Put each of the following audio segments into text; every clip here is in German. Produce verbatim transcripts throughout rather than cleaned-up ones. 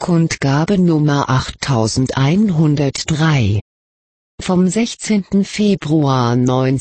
Kundgabe Nummer achttausendeinhundertdrei. Vom sechzehnten Februar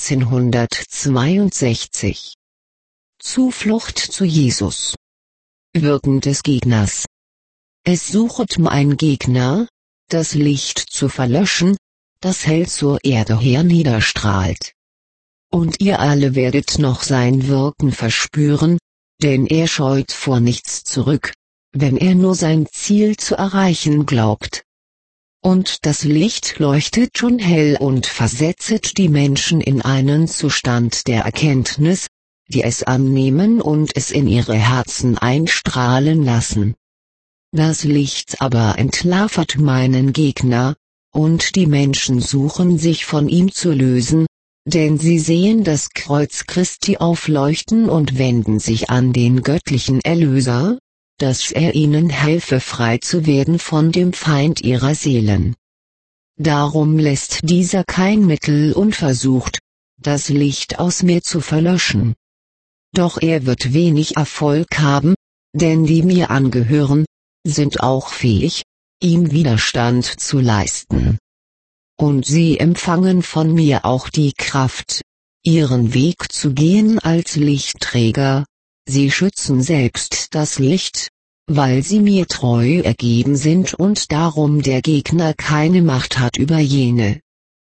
neunzehnhundertzweiundsechzig. Zuflucht zu Jesus. Wirken des Gegners. Es suchet mein Gegner, das Licht zu verlöschen, das hell zur Erde herniederstrahlt. Und ihr alle werdet noch sein Wirken verspüren, denn er scheut vor nichts zurück, wenn er nur sein Ziel zu erreichen glaubt. Und das Licht leuchtet schon hell und versetzet die Menschen in einen Zustand der Erkenntnis, die es annehmen und es in ihre Herzen einstrahlen lassen. Das Licht aber entlarvt meinen Gegner, und die Menschen suchen sich von ihm zu lösen, denn sie sehen das Kreuz Christi aufleuchten und wenden sich an den göttlichen Erlöser, dass er ihnen helfe, frei zu werden von dem Feind ihrer Seelen. Darum lässt dieser kein Mittel unversucht, das Licht aus mir zu verlöschen. Doch er wird wenig Erfolg haben, denn die mir angehören, sind auch fähig, ihm Widerstand zu leisten. Und sie empfangen von mir auch die Kraft, ihren Weg zu gehen als Lichtträger. Sie schützen selbst das Licht, weil sie mir treu ergeben sind und darum der Gegner keine Macht hat über jene.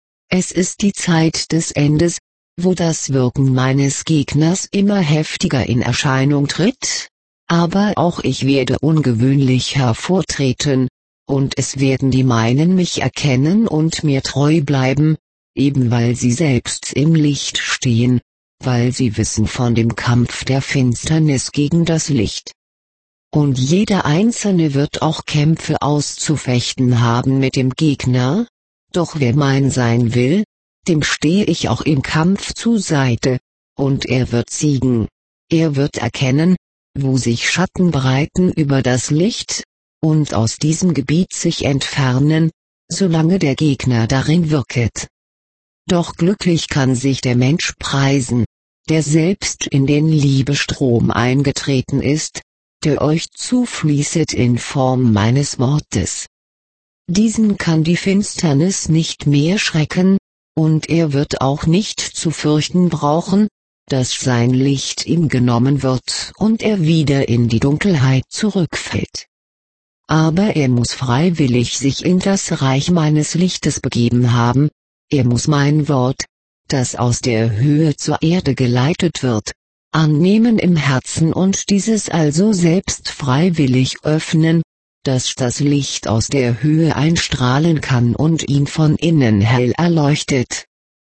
Es ist die Zeit des Endes, wo das Wirken meines Gegners immer heftiger in Erscheinung tritt, aber auch ich werde ungewöhnlich hervortreten, und es werden die meinen mich erkennen und mir treu bleiben, eben weil sie selbst im Licht stehen, weil sie wissen von dem Kampf der Finsternis gegen das Licht. Und jeder Einzelne wird auch Kämpfe auszufechten haben mit dem Gegner, doch wer mein sein will, dem stehe ich auch im Kampf zur Seite, und er wird siegen, er wird erkennen, wo sich Schatten breiten über das Licht, und aus diesem Gebiet sich entfernen, solange der Gegner darin wirket. Doch glücklich kann sich der Mensch preisen, der selbst in den Liebestrom eingetreten ist, der euch zufließet in Form meines Wortes. Diesen kann die Finsternis nicht mehr schrecken, und er wird auch nicht zu fürchten brauchen, dass sein Licht ihm genommen wird und er wieder in die Dunkelheit zurückfällt. Aber er muss freiwillig sich in das Reich meines Lichtes begeben haben, er muss mein Wort, das aus der Höhe zur Erde geleitet wird, annehmen im Herzen und dieses also selbst freiwillig öffnen, dass das Licht aus der Höhe einstrahlen kann und ihn von innen hell erleuchtet.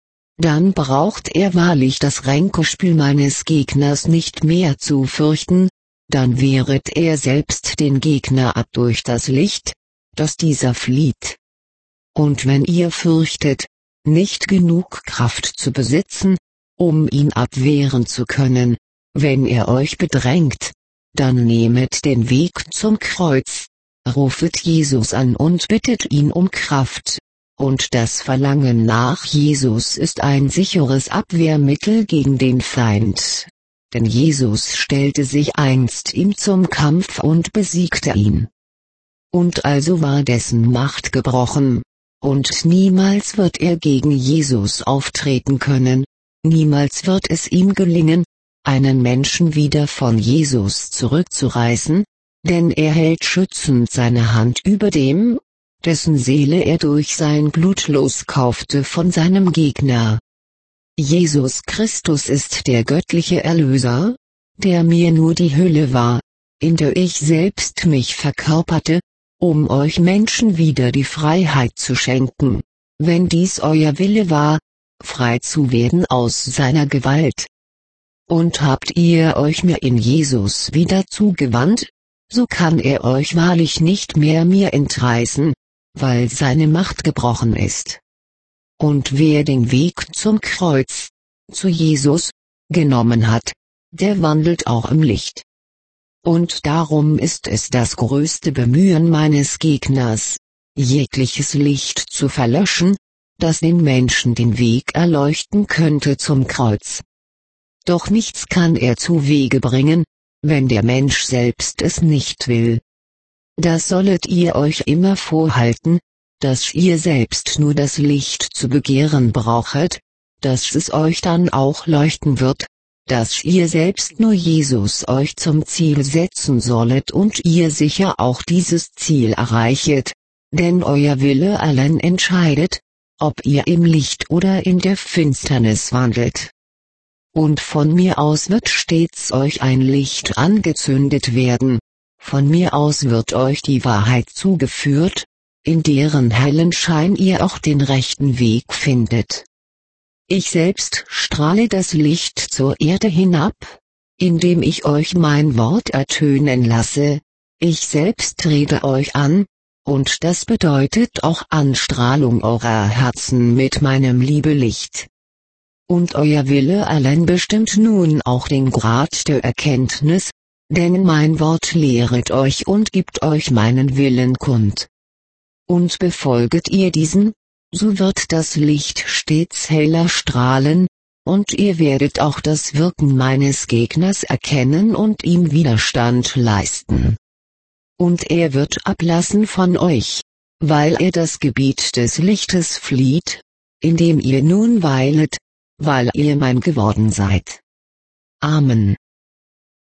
Dann braucht er wahrlich das Ränkespiel meines Gegners nicht mehr zu fürchten, dann wehret er selbst den Gegner ab durch das Licht, dass dieser flieht. Und wenn ihr fürchtet, nicht genug Kraft zu besitzen, um ihn abwehren zu können, wenn er euch bedrängt, dann nehmet den Weg zum Kreuz, rufet Jesus an und bittet ihn um Kraft, und das Verlangen nach Jesus ist ein sicheres Abwehrmittel gegen den Feind. Denn Jesus stellte sich einst ihm zum Kampf und besiegte ihn. Und also war dessen Macht gebrochen, und niemals wird er gegen Jesus auftreten können, niemals wird es ihm gelingen, einen Menschen wieder von Jesus zurückzureißen, denn er hält schützend seine Hand über dem, dessen Seele er durch sein Blut loskaufte von seinem Gegner. Jesus Christus ist der göttliche Erlöser, der mir nur die Hülle war, in der ich selbst mich verkörperte, um euch Menschen wieder die Freiheit zu schenken, wenn dies euer Wille war, frei zu werden aus seiner Gewalt. Und habt ihr euch mir in Jesus wieder zugewandt, so kann er euch wahrlich nicht mehr mir entreißen, weil seine Macht gebrochen ist. Und wer den Weg zum Kreuz, zu Jesus, genommen hat, der wandelt auch im Licht. Und darum ist es das größte Bemühen meines Gegners, jegliches Licht zu verlöschen, das den Menschen den Weg erleuchten könnte zum Kreuz. Doch nichts kann er zu Wege bringen, wenn der Mensch selbst es nicht will. das sollet ihr euch immer vorhalten, dass ihr selbst nur das Licht zu begehren brauchet, dass es euch dann auch leuchten wird, dass ihr selbst nur Jesus euch zum Ziel setzen sollet und ihr sicher auch dieses Ziel erreichet, denn euer Wille allein entscheidet, ob ihr im Licht oder in der Finsternis wandelt. Und von mir aus wird stets euch ein Licht angezündet werden, von mir aus wird euch die Wahrheit zugeführt, in deren hellen Schein ihr auch den rechten Weg findet. Ich selbst strahle das Licht zur Erde hinab, indem ich euch mein Wort ertönen lasse, ich selbst rede euch an, und das bedeutet auch Anstrahlung eurer Herzen mit meinem Liebelicht. Und euer Wille allein bestimmt nun auch den Grad der Erkenntnis, denn mein Wort lehret euch und gibt euch meinen Willen kund. Und befolget ihr diesen, so wird das Licht stets heller strahlen, und ihr werdet auch das Wirken meines Gegners erkennen und ihm Widerstand leisten. Und er wird ablassen von euch, weil er das Gebiet des Lichtes flieht, in dem ihr nun weilet, weil ihr mein geworden seid. Amen.